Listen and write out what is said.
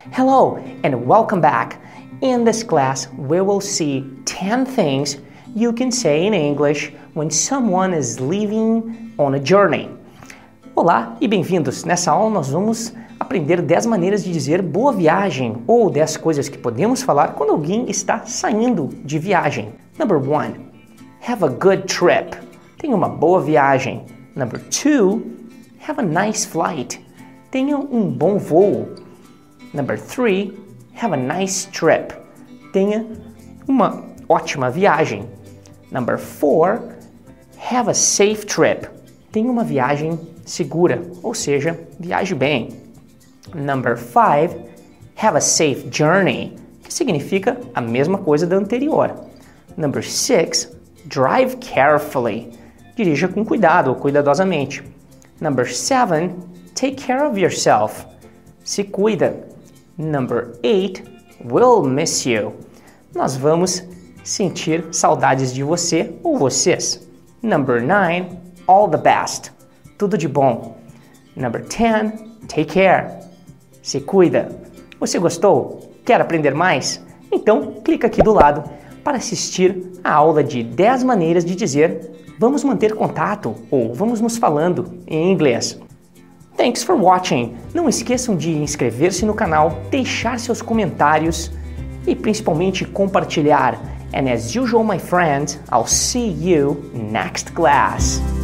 Hello and welcome back. In this class, we will see 10 things you can say in English when someone is leaving on a journey. Olá e bem-vindos! Nessa aula nós vamos aprender 10 maneiras de dizer boa viagem ou 10 coisas que podemos falar quando alguém está saindo de viagem. Number 1. Have a good trip. Tenha uma boa viagem. Number 2. Have a nice flight. Tenha um bom voo. Number 3. Have a nice trip. Tenha uma ótima viagem. Number 4. Have a safe trip. Tenha uma viagem segura, ou seja, viaje bem. Number 5. Have a safe journey, que significa a mesma coisa da anterior. Number 6. Drive carefully. Dirija com cuidado ou cuidadosamente. Number 7. Take care of yourself. Se cuida. Number 8. We'll miss you. Nós vamos sentir saudades de você ou vocês. Number 9. All the best. Tudo de bom. Number 10. Take care. Se cuida. Você gostou? Quer aprender mais? Então, clica aqui do lado para assistir a aula de 10 maneiras de dizer vamos manter contato ou vamos nos falando em inglês. Thanks for watching. Não esqueçam de inscrever-se no canal, deixar seus comentários e principalmente compartilhar. And as usual, my friends, I'll see you next class.